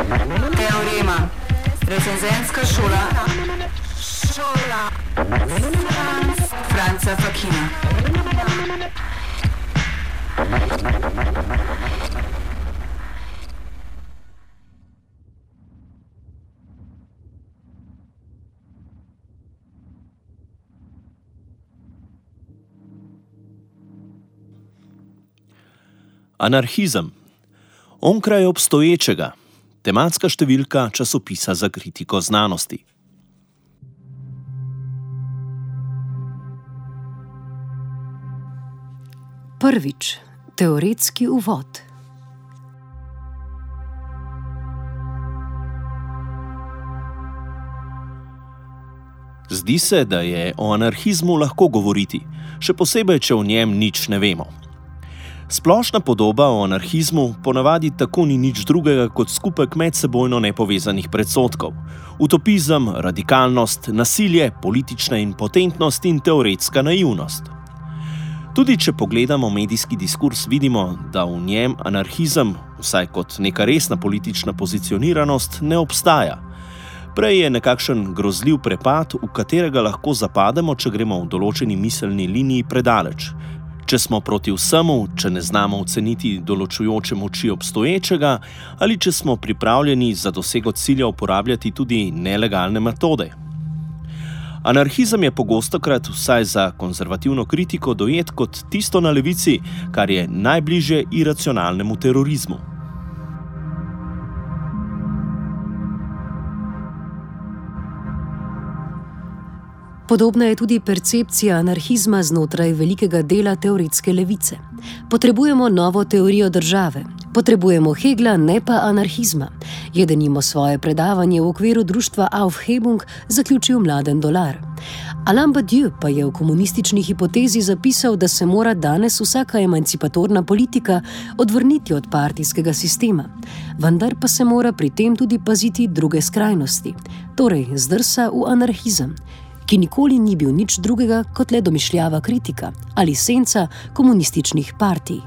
Teorema. Recenzentska šola. Franca Fakina. Anarhizem. Onkraj obstoječega. Tematska številka časopisa za kritiko znanosti. Prvič. Teoretski uvod. Zdi se, da je o anarhizmu lahko govoriti, še posebej, če o njem nič ne vemo. Splošna podoba o anarhizmu ponavadi tako ni nič drugega kot skupek medsebojno nepovezanih predsodkov. Utopizem, radikalnost, nasilje, politična impotentnost in teoretska naivnost. Tudi če pogledamo medijski diskurs, vidimo, da v njem anarhizem, vsaj kot neka resna politična pozicioniranost, ne obstaja. Prej je nekakšen grozljiv prepad, v katerega lahko zapademo, če gremo v določeni miselni liniji predaleč. Če smo proti vsemu, če ne znamo oceniti določujoče moči obstoječega, ali če smo pripravljeni za dosego cilja uporabljati tudi nelegalne metode. Anarhizem je pogostokrat, vsaj za konzervativno kritiko, dojet kot tisto na levici, kar je najbližje iracionalnemu terorizmu. Podobna je tudi percepcija anarhizma znotraj velikega dela teoretske levice. Potrebujemo novo teorijo države. Potrebujemo Hegla, ne pa anarhizma. Je denimo svoje predavanje v okviru društva Aufhebung zaključil Mladen Dolar. Alain Badiou pa je v komunistični hipotezi zapisal, da se mora danes vsaka emancipatorna politika odvrniti od partijskega sistema. Vendar pa se mora pri tem tudi paziti druge skrajnosti. Torej zdrsa v anarhizem, ki nikoli ni bil nič drugega kot le domišljava kritika ali senca komunističnih partij.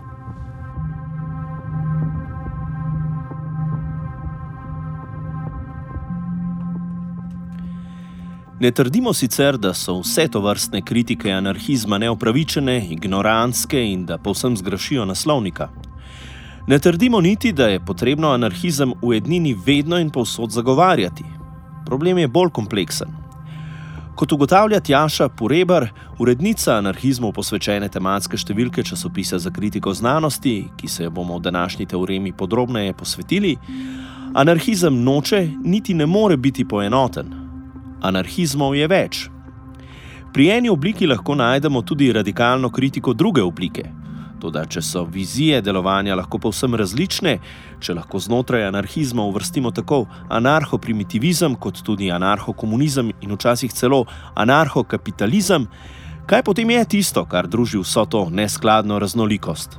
Ne trdimo sicer, da so vse tovrstne kritike anarhizma neopravičene, ignorantske in da povsem zgrašijo naslovnika. Ne trdimo niti, da je potrebno anarhizem v ednini vedno in povsod zagovarjati. Problem je bolj kompleksen. Kot ugotavlja Tjaša Purebar, urednica anarhizmu posvečene tematske številke časopisa za kritiko znanosti, ki se jo bomo v današnji teoremi podrobneje posvetili, anarhizem noče niti ne more biti poenoten. Anarhizmov je več. Pri eni obliki lahko najdemo tudi radikalno kritiko druge oblike. Toda, če so vizije delovanja lahko povsem različne, če lahko znotraj anarhizma uvrstimo tako anarho-primitivizem kot tudi anarho-komunizem in včasih celo anarho-kapitalizem, kaj potem je tisto, kar druži vso to neskladno raznolikost?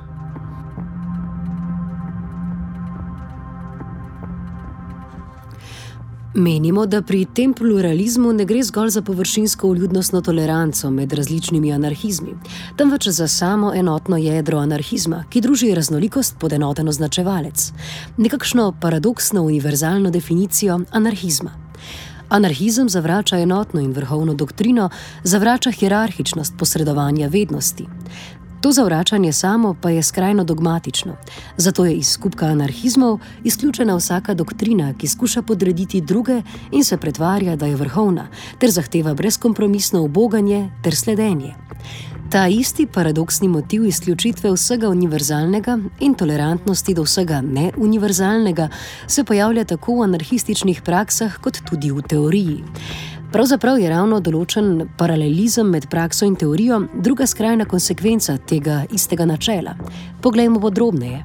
Menimo, da pri tem pluralizmu ne gre zgolj za površinsko vljudnostno toleranco med različnimi anarhizmi, temveč za samo enotno jedro anarhizma, ki druži raznolikost pod enoten označevalec, nekakšno paradoksno univerzalno definicijo anarhizma. Anarhizem zavrača enotno in vrhovno doktrino, zavrača hierarhičnost posredovanja vednosti. To zavračanje samo pa je skrajno dogmatično, zato je iz skupka anarhizmov izključena vsaka doktrina, ki skuša podrediti druge in se pretvarja, da je vrhovna, ter zahteva brezkompromisno uboganje ter sledenje. Ta isti paradoksni motiv izključitve vsega univerzalnega in tolerantnosti do vsega neuniverzalnega se pojavlja tako v anarhističnih praksah kot tudi v teoriji. Pravzaprav je ravno določen paralelizem med prakso in teorijo druga skrajna konsekvenca tega istega načela. Poglejmo podrobneje.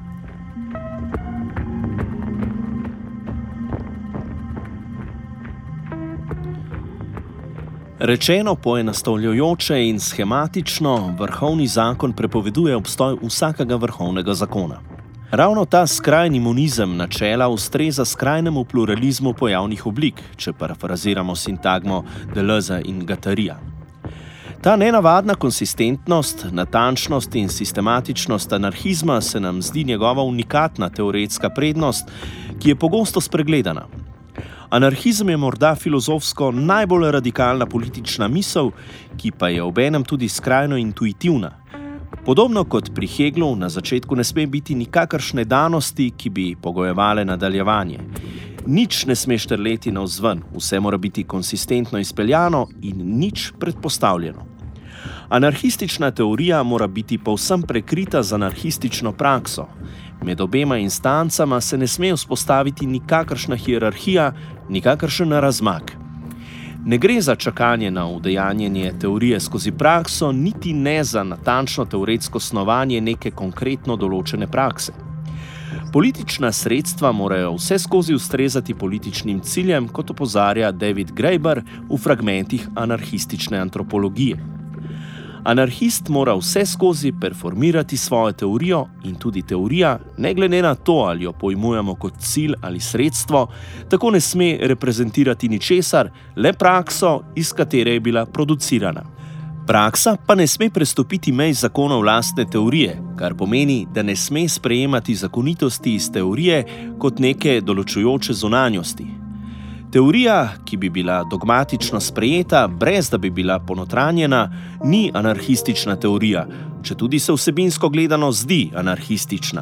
Rečeno poenostavljajoče in shematično, vrhovni zakon prepoveduje obstoj vsakega vrhovnega zakona. Ravno ta skrajni monizem načela ustreza skrajnemu pluralizmu pojavnih oblik, če parafraziramo sintagmo Deleuza in Guattarija. Ta nenavadna konsistentnost, natančnost in sistematičnost anarhizma se nam zdi njegova unikatna teoretska prednost, ki je pogosto spregledana. Anarhizem je morda filozofsko najbolj radikalna politična misel, ki pa je obenem tudi skrajno intuitivna. Podobno kot pri Heglu na začetku ne sme biti nikakršne danosti, ki bi pogojevale nadaljevanje. Nič ne sme štrleti navzven, vse mora biti konsistentno izpeljano in nič predpostavljeno. Anarhistična teorija mora biti povsem prekrita z anarhistično prakso. Med obema instancama se ne sme vzpostaviti nikakršna hierarhija, nikakršen razmak. Ne gre za čakanje na udejanjenje teorije skozi prakso, niti ne za natančno teoretsko snovanje neke konkretno določene prakse. Politična sredstva morajo vse skozi ustrezati političnim ciljem, kot opozarja David Graeber v fragmentih anarhistične antropologije. Anarhist mora vse skozi performirati svojo teorijo in tudi teorija, ne glede na to, ali jo pojmujemo kot cilj ali sredstvo, tako ne sme reprezentirati ničesar, le prakso, iz katere je bila producirana. Praksa pa ne sme prestopiti mej zakonov lastne teorije, kar pomeni, da ne sme sprejemati zakonitosti iz teorije kot neke določujoče zunanjosti. Teorija, ki bi bila dogmatično sprejeta, brez da bi bila ponotranjena, ni anarhistična teorija, četudi se vsebinsko gledano zdi anarhistična.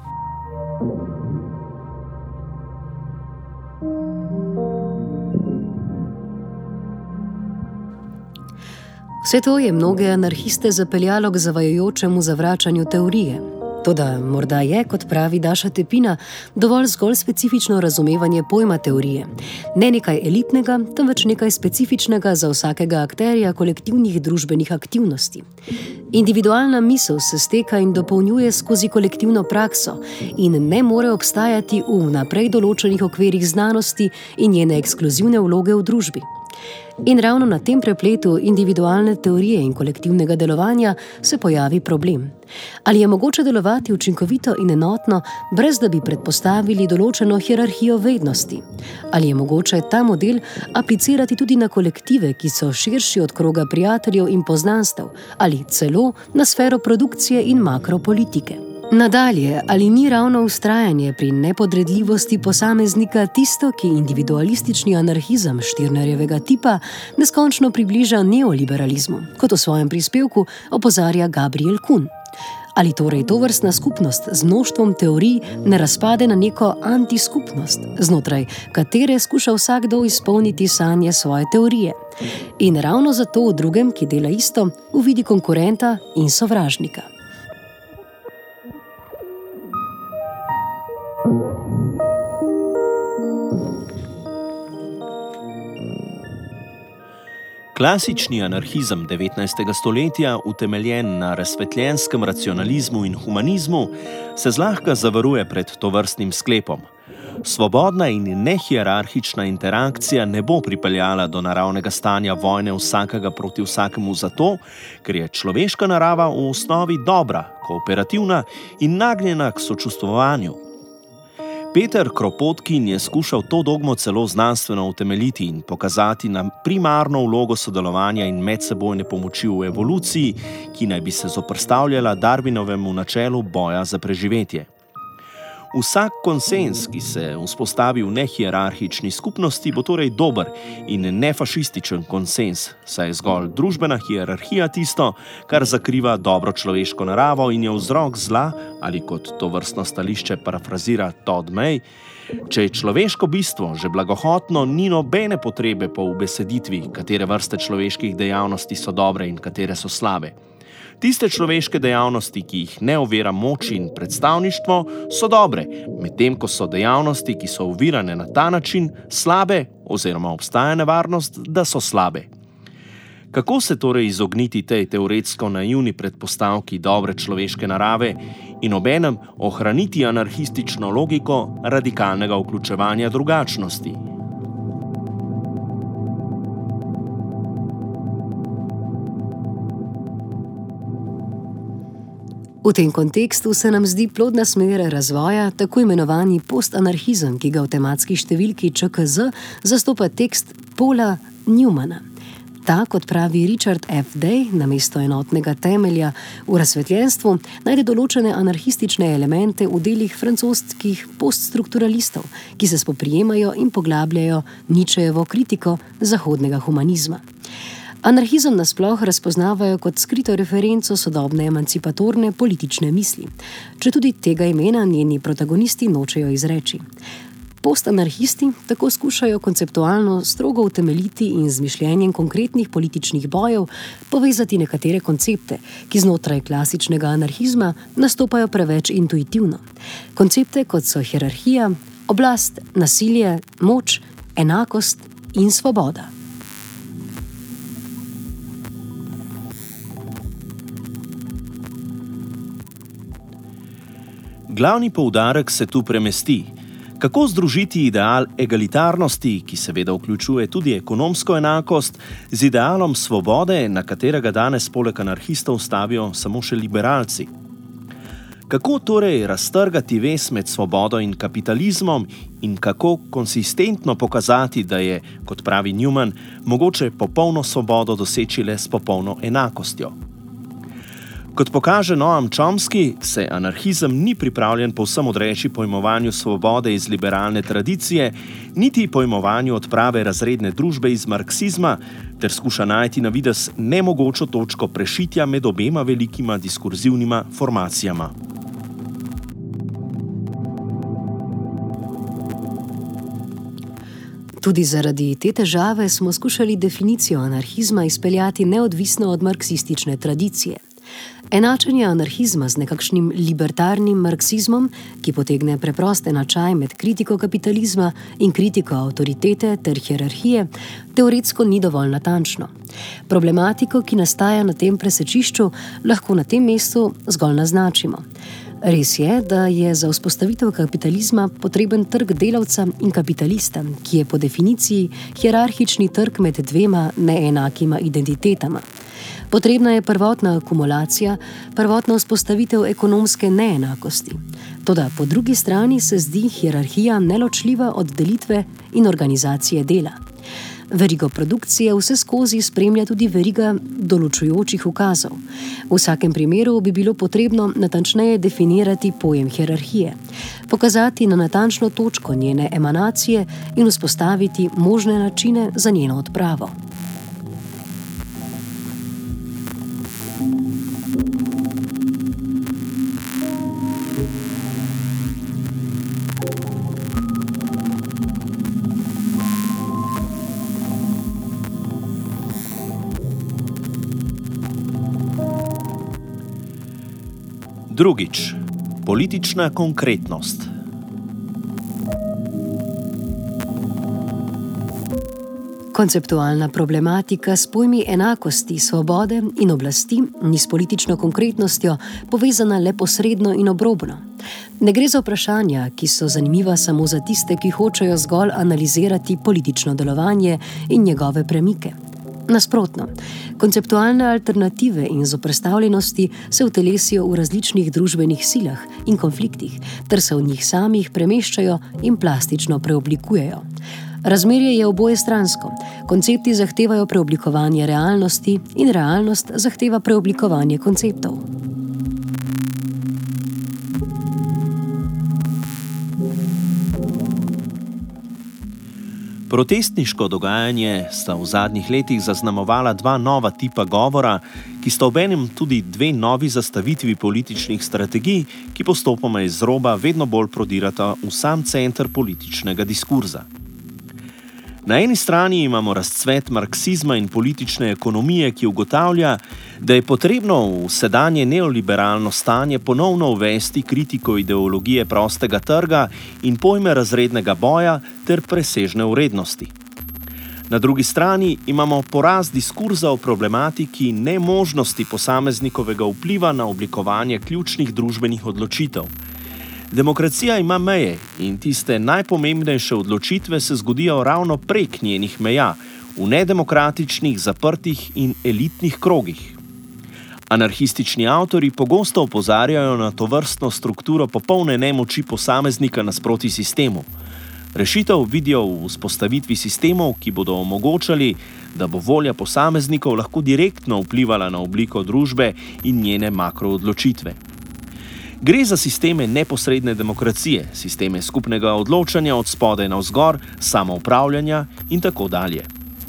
Vse to je mnoge anarhiste zapeljalo k zavajajočemu zavračanju teorije. Toda morda je, kot pravi Daša Tepina, dovolj zgolj specifično razumevanje pojma teorije. Ne nekaj elitnega, temveč nekaj specifičnega za vsakega akterja kolektivnih družbenih aktivnosti. Individualna misel se steka in dopolnjuje skozi kolektivno prakso in ne more obstajati v vnaprej določenih okvirih znanosti in njene ekskluzivne vloge v družbi. In ravno na tem prepletu individualne teorije in kolektivnega delovanja se pojavi problem. Ali je mogoče delovati učinkovito in enotno, brez da bi predpostavili določeno hierarhijo vednosti? Ali je mogoče ta model aplicirati tudi na kolektive, ki so širši od kroga prijateljev in poznanstev, ali celo na sfero produkcije in makropolitike? Nadalje, ali ni ravno vztrajanje pri nepodredljivosti posameznika tisto, ki individualistični anarhizem Stirnerjevega tipa neskončno približa neoliberalizmu, kot v svojem prispevku opozarja Gabriel Kuhn? Ali torej tovrstna skupnost z mnoštvom teorij ne razpade na neko antiskupnost, znotraj katere skuša vsakdo izpolniti sanje svoje teorije? In ravno zato v drugem, ki dela isto, uvidi konkurenta in sovražnika. Klasični anarhizem 19. stoletja, utemeljen na razsvetljenskem racionalizmu in humanizmu, se zlahka zavaruje pred tovrstnim sklepom. Svobodna in nehierarhična interakcija ne bo pripeljala do naravnega stanja vojne vsakega proti vsakemu zato, ker je človeška narava v osnovi dobra, kooperativna in nagnjena k sočustvovanju. Peter Kropotkin je skušal to dogmo celo znanstveno utemeljiti in pokazati na primarno vlogo sodelovanja in medsebojne pomoči v evoluciji, ki naj bi se zoperstavljala Darwinovemu načelu boja za preživetje. Vsak konsens, ki se vzpostavi v nehierarhični skupnosti, bo torej dober in nefašističen konsens, saj je zgolj družbena hierarhija tisto, kar zakriva dobro človeško naravo in je vzrok zla, ali kot to vrstno stališče parafrazira Todd May, če je človeško bistvo že blagohotno, ni nobene potrebe po ubeseditvi, katere vrste človeških dejavnosti so dobre in katere so slabe. Tiste človeške dejavnosti, ki jih ne ovira moč in predstavništvo, so dobre, medtem ko so dejavnosti, ki so ovirane na ta način, slabe oziroma obstaja nevarnost, da so slabe. Kako se torej izogniti tej teoretsko naivni predpostavki dobre človeške narave in obenem ohraniti anarhistično logiko radikalnega vključevanja drugačnosti? V tem kontekstu se nam zdi plodna smer razvoja tako imenovani postanarhizem, ki ga v tematski številki ČKZ zastopa tekst Paula Newmana. Ta, kot pravi Richard F. Day, namesto enotnega temelja v razsvetljenstvu, najde določene anarhistične elemente v delih francoskih poststrukturalistov, ki se spoprijemajo in poglabljajo Nietzschejevo kritiko zahodnega humanizma. Anarhizem nasploh razpoznavajo kot skrito referenco sodobne emancipatorne politične misli, četudi tega imena njeni protagonisti nočejo izreči. Postanarhisti tako skušajo konceptualno strogo utemeljiti in z mišljenjem konkretnih političnih bojev povezati nekatere koncepte, ki znotraj klasičnega anarhizma nastopajo preveč intuitivno. Koncepte, kot so hierarhija, oblast, nasilje, moč, enakost in svoboda. Glavni poudarek se tu premesti. Kako združiti ideal egalitarnosti, ki seveda vključuje tudi ekonomsko enakost, z idealom svobode, na katerega danes poleg anarhistov stavijo samo še liberalci? Kako torej raztrgati vez med svobodo in kapitalizmom in kako konsistentno pokazati, da je, kot pravi Newman, mogoče popolno svobodo doseči le s popolno enakostjo? Kot pokaže Noam Chomsky, se anarhizem ni pripravljen povsem odreči pojmovanju svobode iz liberalne tradicije, niti pojmovanju odprave razredne družbe iz marksizma, ter skuša najti na videz nemogočo točko prešitja med obema velikima diskurzivnima formacijama. Tudi zaradi te težave smo skušali definicijo anarhizma izpeljati neodvisno od marksistične tradicije. Enačenje anarhizma z nekakšnim libertarnim marksizmom, ki potegne preprost enačaj med kritiko kapitalizma in kritiko avtoritete ter hierarhije, teoretsko ni dovolj natančno. Problematiko, ki nastaja na tem presečišču, lahko na tem mestu zgolj naznačimo. Res je, da je za vzpostavitev kapitalizma potreben trg delavca in kapitalista, ki je po definiciji hierarhični trg med dvema neenakima identitetama. Potrebna je prvotna akumulacija, prvotna vzpostavitev ekonomske neenakosti. Toda po drugi strani se zdi hierarhija neločljiva od delitve in organizacije dela. Verigo produkcije vse skozi spremlja tudi veriga določujočih ukazov. V vsakem primeru bi bilo potrebno natančneje definirati pojem hierarhije, pokazati na natančno točko njene emanacije in vzpostaviti možne načine za njeno odpravo. Drugič, politična konkretnost. Konceptualna problematika s pojmi enakosti, svobode in oblasti ni s politično konkretnostjo povezana le posredno in obrobno. Ne gre za vprašanja, ki so zanimiva samo za tiste, ki hočejo zgolj analizirati politično delovanje in njegove premike. Nasprotno, konceptualne alternative in zoperstavljenosti se utelesijo v različnih družbenih silah in konfliktih, ter se v njih samih premeščajo in plastično preoblikujejo. Razmerje je obojestransko. Koncepti zahtevajo preoblikovanje realnosti in realnost zahteva preoblikovanje konceptov. Protestniško dogajanje sta v zadnjih letih zaznamovala dva nova tipa govora, ki sta obenem tudi dve novi zastavitvi političnih strategij, ki postopoma iz roba vedno bolj prodirata v sam center političnega diskurza. Na eni strani imamo razcvet marksizma in politične ekonomije, ki ugotavlja, da je potrebno v sedanje neoliberalno stanje ponovno uvesti kritiko ideologije prostega trga in pojme razrednega boja ter presežne vrednosti. Na drugi strani imamo poraz diskurza o problematiki nemožnosti posameznikovega vpliva na oblikovanje ključnih družbenih odločitev. Demokracija ima meje in tiste najpomembnejše odločitve se zgodijo ravno prek njenih meja, v nedemokratičnih, zaprtih in elitnih krogih. Anarhistični avtori pogosto opozarjajo na tovrstno strukturo popolne nemoči posameznika nasproti sistemu. Rešitev vidijo v vzpostavitvi sistemov, ki bodo omogočali, da bo volja posameznikov lahko direktno vplivala na obliko družbe in njene makroodločitve. Gre za sisteme neposredne demokracije, sisteme skupnega odločanja od spodaj navzgor, samoupravljanja in tako dalje.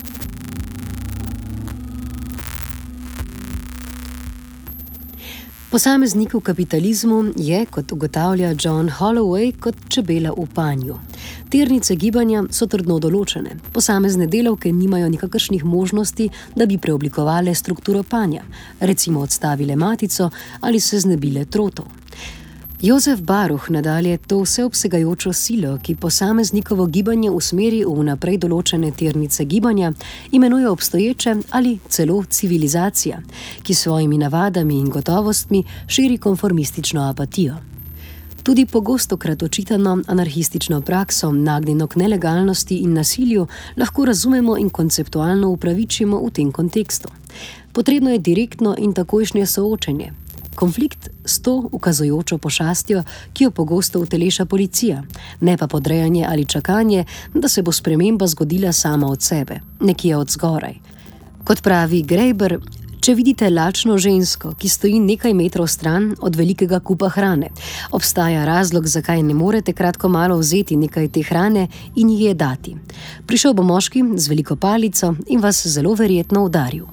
Posameznik v kapitalizmu je, kot ugotavlja John Holloway, kot čebela v panju. Tirnice gibanja so trdno določene. Posamezne delavke nimajo nikakršnih možnosti, da bi preoblikovale strukturo panja, recimo odstavile matico ali se znebile trotov. Jozef Baruch nadalje to vseobsegajočo silo, ki posameznikovo gibanje usmeri v vnaprej določene tirnice gibanja, imenuje obstoječe ali celo civilizacija, ki s svojimi navadami in gotovostmi širi konformistično apatijo. Tudi pogostokrat očitano anarhistično prakso, nagnjeno k nelegalnosti in nasilju, lahko razumemo in konceptualno upravičimo v tem kontekstu. Potrebno je direktno in takojšnje soočenje. Konflikt s to ukazujočo pošastjo, ki jo pogosto uteleša policija, ne pa podrejanje ali čakanje, da se bo sprememba zgodila sama od sebe, nekje od zgoraj. Kot pravi Graeber, če vidite lačno žensko, ki stoji nekaj metrov stran od velikega kupa hrane, obstaja razlog, zakaj ne morete kratko malo vzeti nekaj te hrane in ji je dati. Prišel bo moški z veliko palico in vas zelo verjetno udaril.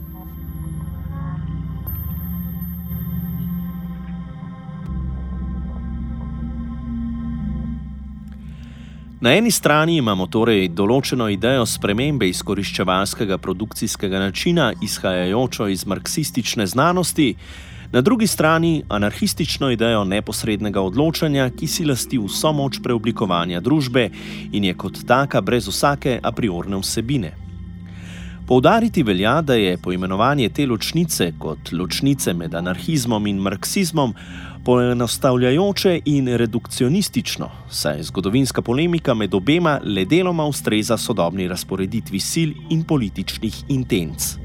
Na eni strani imamo torej določeno idejo spremembe izkoriščevalskega produkcijskega načina, izhajajočo iz marksistične znanosti, na drugi strani anarhistično idejo neposrednega odločanja, ki si lasti vso moč preoblikovanja družbe in je kot taka brez vsake a priorne vsebine. Poudariti velja, da je poimenovanje te ločnice kot ločnice med anarhizmom in marksizmom poenostavljajoče in redukcionistično, saj zgodovinska polemika med obema le deloma ustreza sodobni razporeditvi sil in političnih intenc.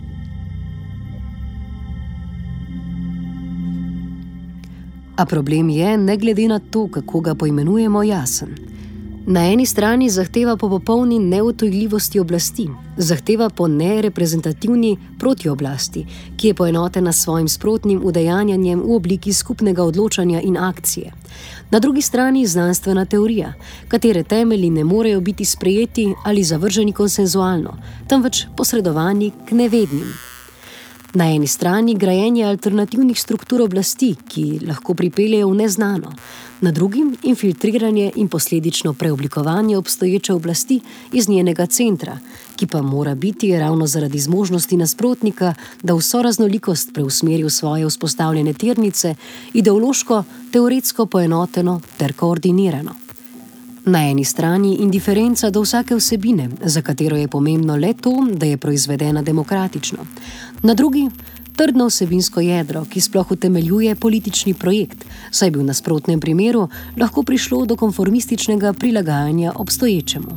A problem je, ne glede na to, kako ga poimenujemo, jasen. Na eni strani zahteva po popolni neutojljivosti oblasti, zahteva po nereprezentativni protioblasti, ki je poenotena s svojim sprotnim udejanjanjem v obliki skupnega odločanja in akcije. Na drugi strani znanstvena teorija, katere temelji ne morejo biti sprejeti ali zavrženi konsenzualno, temveč posredovani k nevednim. Na eni strani grajenje alternativnih struktur oblasti, ki lahko pripeljejo v neznano, na drugi infiltriranje in posledično preoblikovanje obstoječe oblasti iz njenega centra, ki pa mora biti ravno zaradi zmožnosti nasprotnika, da vso raznolikost preusmeri v svoje vzpostavljene tirnice, ideološko, teoretsko poenoteno ter koordinirano. Na eni strani indiferenca do vsake vsebine, za katero je pomembno le to, da je proizvedena demokratično. Na drugi trdno vsebinsko jedro, ki sploh utemeljuje politični projekt, saj bi v nasprotnem primeru lahko prišlo do konformističnega prilagajanja obstoječemu.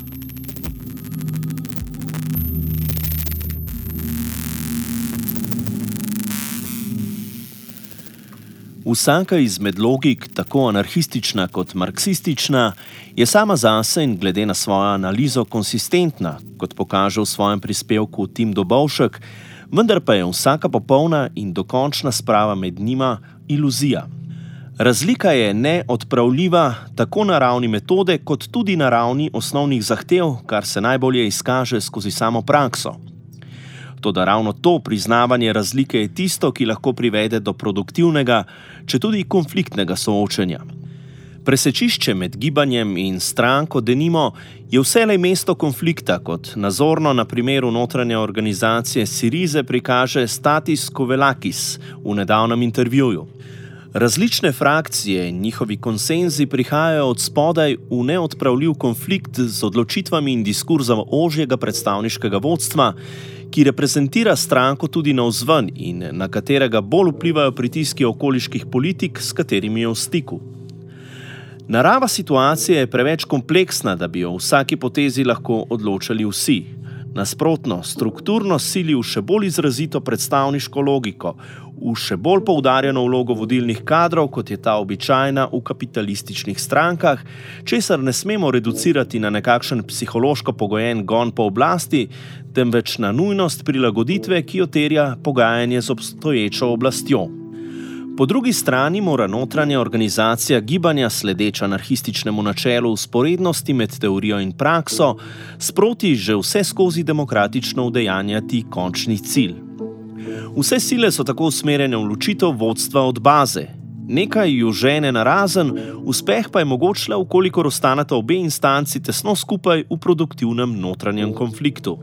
Vsaka izmed logik, tako anarhistična kot marksistična, je sama zase in glede na svojo analizo konsistentna, kot pokaže v svojem prispevku Tim Dobovšek, vendar pa je vsaka popolna in dokončna sprava med njima iluzija. Razlika je neodpravljiva tako na ravni metode, kot tudi na ravni osnovnih zahtev, kar se najbolje izkaže skozi samo prakso. Toda ravno to priznavanje razlike je tisto, ki lahko privede do produktivnega, četudi konfliktnega soočenja. Presečišče med gibanjem in stranko, denimo, je vselej mesto konflikta, kot nazorno na primeru notranje organizacije Syrize prikaže Statis Kovelakis v nedavnem intervjuju. Različne frakcije in njihovi konsenzi prihajajo od spodaj v neodpravljiv konflikt z odločitvami in diskurzom ožjega predstavniškega vodstva, ki reprezentira stranko tudi navzven in na katerega bolj vplivajo pritiski okoliških politik, s katerimi je v stiku. Narava situacije je preveč kompleksna, da bi o vsaki potezi lahko odločali vsi. Nasprotno, strukturno sili v še bolj izrazito predstavniško logiko, v še bolj poudarjeno vlogo vodilnih kadrov, kot je ta običajna v kapitalističnih strankah, česar ne smemo reducirati na nekakšen psihološko pogojen gon po oblasti, temveč na nujnost prilagoditve, ki jo terja pogajanje z obstoječo oblastjo. Po drugi strani mora notranja organizacija gibanja sledeč anarhističnemu načelu vzporednosti med teorijo in prakso sproti že vse skozi demokratično udejanjati končni cilj. Vse sile so tako usmerjene v ločitev vodstva od baze. Nekaj ju žene na razen, uspeh pa je mogoč le, vkolikor ostaneta obe instanci tesno skupaj v produktivnem notranjem konfliktu.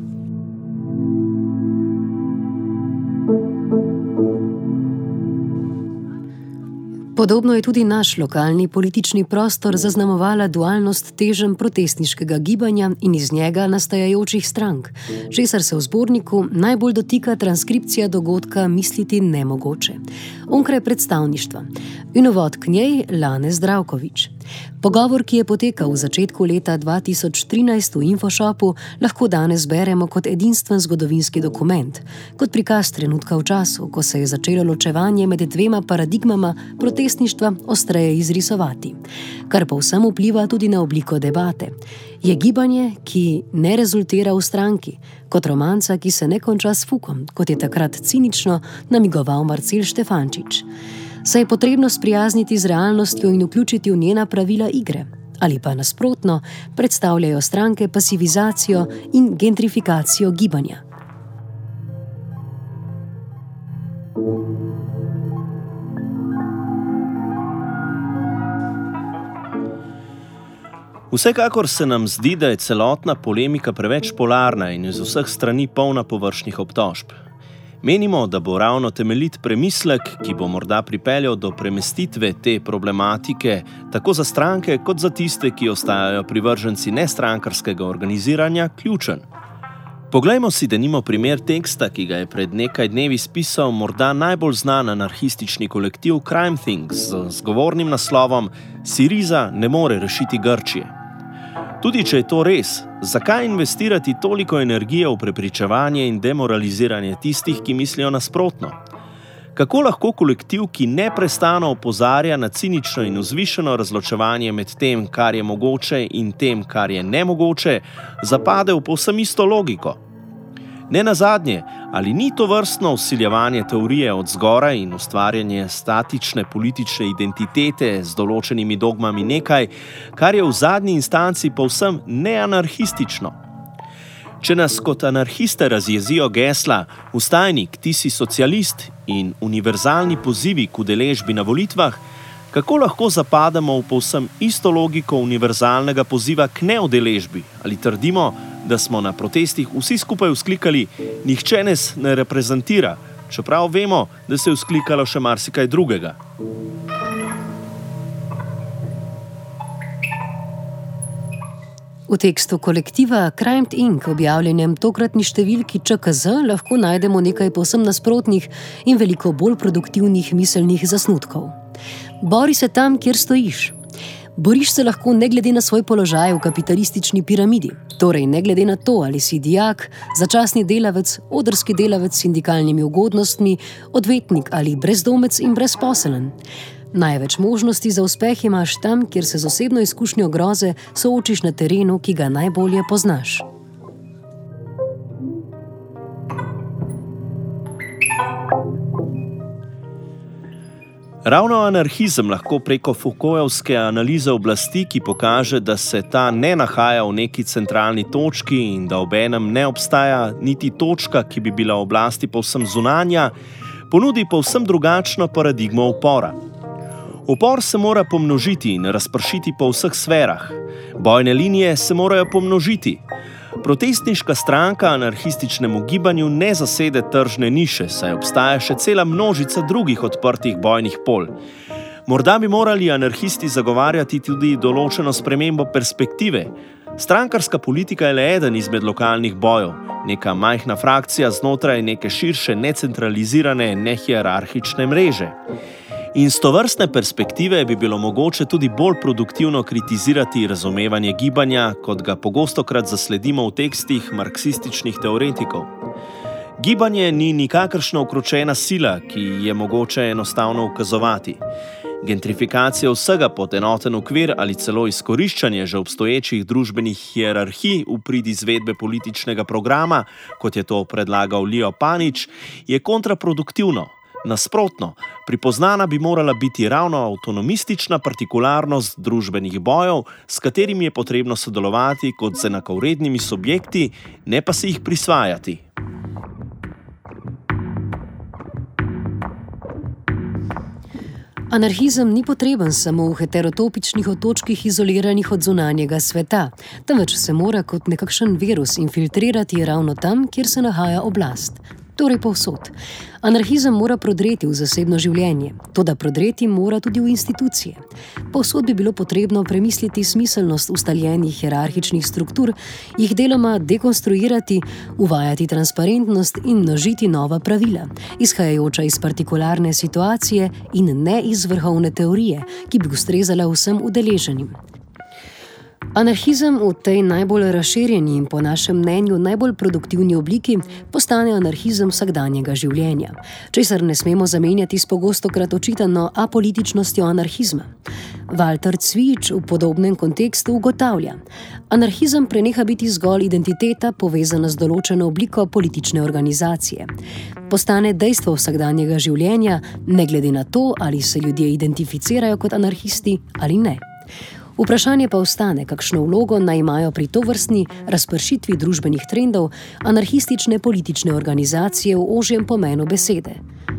Podobno je tudi naš lokalni politični prostor zaznamovala dualnost teženj protestniškega gibanja in iz njega nastajajočih strank, česar se v zborniku najbolj dotika transkripcija dogodka Misliti nemogoče, onkraj predstavništva, in uvod k njej Lane Zdravkovič. Pogovor, ki je potekal v začetku leta 2013 v Infoshopu, lahko danes beremo kot edinstven zgodovinski dokument, kot prikaz trenutka v času, ko se je začelo ločevanje med dvema paradigmama protestništva ostreje izrisovati, kar povsem vpliva tudi na obliko debate. Je gibanje, ki ne rezultira v stranki, kot romanca, ki se ne konča s fukom, kot je takrat cinično namigoval Marcel Štefančič. Se je potrebno sprijazniti z realnostjo in vključiti v njena pravila igre, ali pa nasprotno predstavljajo stranke pasivizacijo in gentrifikacijo gibanja. Vsekakor se nam zdi, da je celotna polemika preveč polarna in iz vseh strani polna površnih obtožb. Menimo, da bo ravno temeljit premislek, ki bo morda pripeljal do premestitve te problematike, tako za stranke, kot za tiste, ki ostajajo privrženci nestrankarskega organiziranja, ključen. Poglejmo si denimo primer teksta, ki ga je pred nekaj dnevi spisal morda najbolj znan anarhistični kolektiv Crime Things z zgovornim naslovom Syriza ne more rešiti Grčije. Tudi če je to res, zakaj investirati toliko energije v prepričevanje in demoraliziranje tistih, ki mislijo nasprotno? Kako lahko kolektiv, ki neprestano opozarja na cinično in vzvišeno razločevanje med tem, kar je mogoče in tem, kar je nemogoče, zapade v povsem isto logiko? Nenazadnje, ali ni to vrstno vsiljevanje teorije od zgoraj in ustvarjanje statične politične identitete z določenimi dogmami nekaj, kar je v zadnji instanci povsem neanarhistično? Če nas kot anarhiste razjezijo gesla "Vstajnik, ti si socialist" in univerzalni pozivi k udeležbi na volitvah, kako lahko zapademo v povsem isto logiko univerzalnega poziva k neudeležbi ali trdimo, da smo na protestih vsi skupaj vzklikali "Nihče nas ne reprezentira", čeprav vemo, da se je vzklikalo še marsikaj drugega. V tekstu kolektiva Crime Inc., objavljenem tokratni številki ČKZ, lahko najdemo nekaj povsem nasprotnih in veliko bolj produktivnih miselnih zasnutkov. Bori se tam, kjer stojiš. Boriš se lahko ne glede na svoj položaj v kapitalistični piramidi, torej ne glede na to, ali si dijak, začasni delavec, odrski delavec s sindikalnimi ugodnostmi, odvetnik ali brezdomec in brezposelen. Največ možnosti za uspeh imaš tam, kjer se z osebno izkušnjo groze soočiš na terenu, ki ga najbolje poznaš. Ravno anarhizem lahko preko Foucaultovske analize oblasti, ki pokaže, da se ta ne nahaja v neki centralni točki in da obenem ne obstaja niti točka, ki bi bila oblasti povsem zunanja, ponudi povsem drugačno paradigmo upora. Upor se mora pomnožiti in razpršiti po vseh sferah. Bojne linije se morajo pomnožiti. Protestniška stranka anarhističnemu gibanju ne zasede tržne niše, saj obstaja še cela množica drugih odprtih bojnih polj. Morda bi morali anarhisti zagovarjati tudi določeno spremembo perspektive. Strankarska politika je le eden izmed lokalnih bojev, neka majhna frakcija znotraj neke širše, necentralizirane, nehierarhične mreže. In z tovrstne perspektive bi bilo mogoče tudi bolj produktivno kritizirati razumevanje gibanja, kot ga pogostokrat zasledimo v tekstih marksističnih teoretikov. Gibanje ni nikakršna ukročena sila, ki je mogoče enostavno ukazovati. Gentrifikacija vsega pod enoten okvir ali celo izkoriščanje že obstoječih družbenih hierarhij v prid izvedbe političnega programa, kot je to predlagal Leo Panič, je kontraproduktivno. Nasprotno, pripoznana bi morala biti ravno avtonomistična partikularnost družbenih bojev, s katerimi je potrebno sodelovati kot z enakovrednimi subjekti, ne pa si jih prisvajati. Anarhizem ni potreben samo v heterotopičnih otočkih izoliranih od zunanjega sveta, temveč se mora kot nekakšen virus infiltrirati ravno tam, kjer se nahaja oblast. Torej povsod. Anarhizem mora prodreti v zasebno življenje, toda prodreti mora tudi v institucije. Povsod bi bilo potrebno premisliti smiselnost ustaljenih hierarhičnih struktur, jih deloma dekonstruirati, uvajati transparentnost in množiti nova pravila, izhajajoča iz partikularne situacije in ne iz vrhovne teorije, ki bi ustrezala vsem udeleženim. Anarhizem v tej najbolj razširjeni in po našem mnenju najbolj produktivni obliki postane anarhizem vsakdanjega življenja, česar ne smemo zamenjati s pogostokrat očitano apolitičnostjo anarhizma. Walter Cvijič v podobnem kontekstu ugotavlja: anarhizem preneha biti zgolj identiteta povezana z določeno obliko politične organizacije. Postane dejstvo vsakdanjega življenja, ne glede na to, ali se ljudje identificirajo kot anarhisti ali ne. Vprašanje pa ostane, kakšno vlogo naj imajo pri tovrstni razpršitvi družbenih trendov anarhistične politične organizacije v ožjem pomenu besede.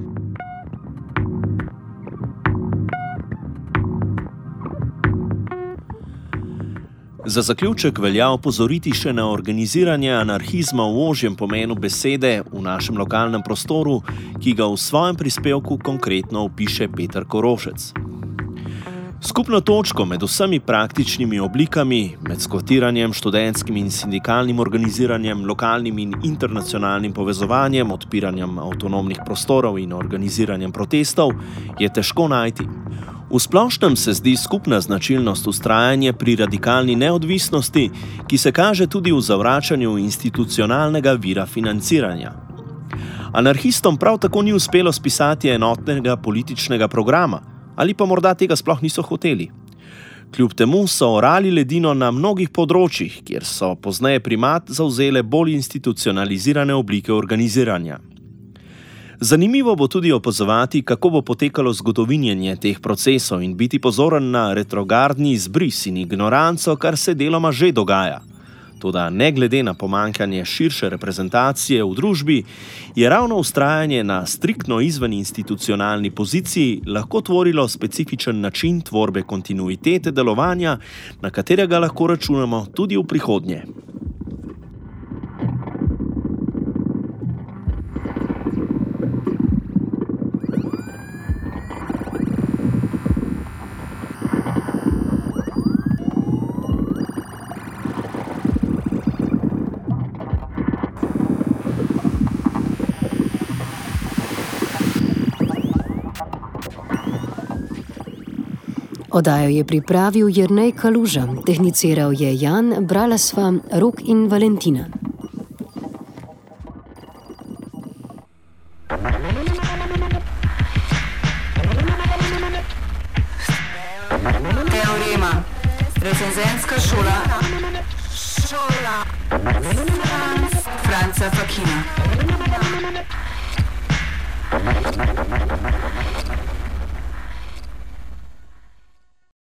Za zaključek velja opozoriti še na organiziranje anarhizma v ožjem pomenu besede v našem lokalnem prostoru, ki ga v svojem prispevku konkretno opiše Peter Korošec. Skupno točko med vsemi praktičnimi oblikami, med skvotiranjem, študentskim in sindikalnim organiziranjem, lokalnim in internacionalnim povezovanjem, odpiranjem avtonomnih prostorov in organiziranjem protestov, je težko najti. V splošnem se zdi skupna značilnost vztrajanje pri radikalni neodvisnosti, ki se kaže tudi v zavračanju institucionalnega vira financiranja. Anarhistom prav tako ni uspelo spisati enotnega političnega programa, ali pa morda tega sploh niso hoteli. Kljub temu so orali ledino na mnogih področjih, kjer so pozneje primat zavzele bolj institucionalizirane oblike organiziranja. Zanimivo bo tudi opazovati, kako bo potekalo zgodovinjenje teh procesov in biti pozoren na retrogradni izbris in ignoranco, kar se deloma že dogaja. Toda ne glede na pomanjkanje širše reprezentacije v družbi, je ravno vztrajanje na striktno izveninstitucionalni poziciji lahko tvorilo specifičen način tvorbe kontinuitete delovanja, na katerega lahko računamo tudi v prihodnje. Oddajo je pripravil Jernej Kaluža, tehniciral je Jan, brala sva Rok in Valentina. Teorema. Recenzenska šola. Franca Fakina.